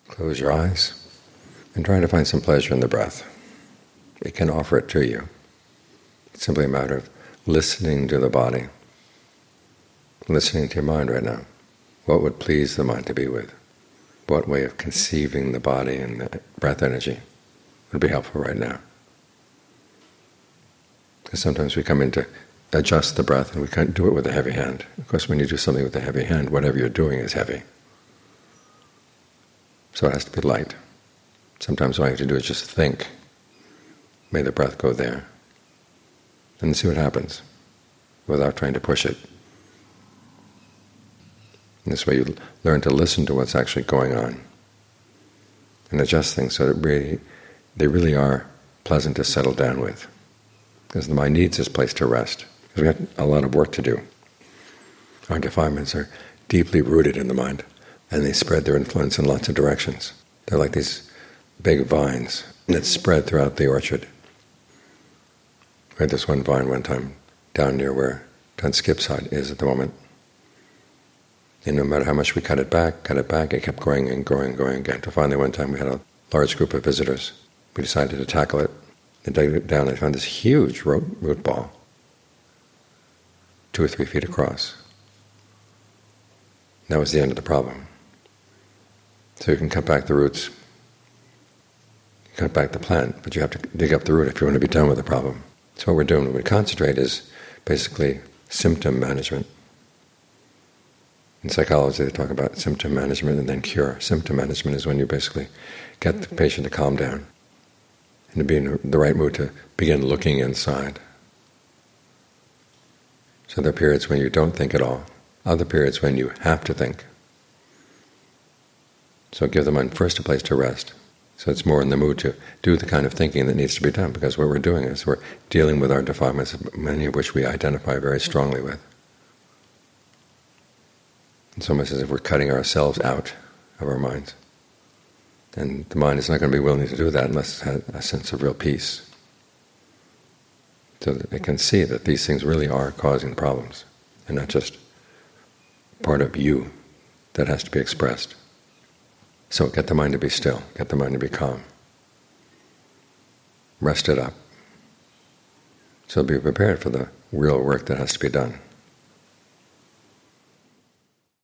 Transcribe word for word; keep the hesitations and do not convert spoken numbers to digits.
Close your eyes and try to find some pleasure in the breath. It can offer it to you. It's simply a matter of listening to the body, listening to your mind right now. What would please the mind to be with? What way of conceiving the body and the breath energy would be helpful right now? Because sometimes we come in to adjust the breath and we can't do it with a heavy hand. Of course, when you do something with a heavy hand, whatever you're doing is heavy. So it has to be light. Sometimes all you have to do is just think, may the breath go there, and see what happens without trying to push it. And this way you learn to listen to what's actually going on and adjust things so that really, they really are pleasant to settle down with. Because the mind needs this place to rest. Because we have a lot of work to do. Our defilements are deeply rooted in the mind, and they spread their influence in lots of directions. They're like these big vines that spread throughout the orchard. We had this one vine one time down near where Skipside is at the moment. And no matter how much we cut it back, cut it back, it kept growing and growing and growing again. Until finally one time we had a large group of visitors. We decided to tackle it. They dug it down and found this huge root, root ball, two or three feet across. That was the end of the problem. So you can cut back the roots, you cut back the plant, but you have to dig up the root if you want to be done with the problem. So what we're doing when we concentrate is basically symptom management. In psychology they talk about symptom management and then cure. Symptom management is when you basically get the patient to calm down and to be in the right mood to begin looking inside. So there are periods when you don't think at all, other periods when you have to think. So give the mind first a place to rest. So it's more in the mood to do the kind of thinking that needs to be done, because what we're doing is we're dealing with our defilements, many of which we identify very strongly with. It's almost as if we're cutting ourselves out of our minds. And the mind is not going to be willing to do that unless it has a sense of real peace. So that it can see that these things really are causing problems, and not just part of you that has to be expressed. So get the mind to be still, get the mind to be calm. Rest it up. So be prepared for the real work that has to be done.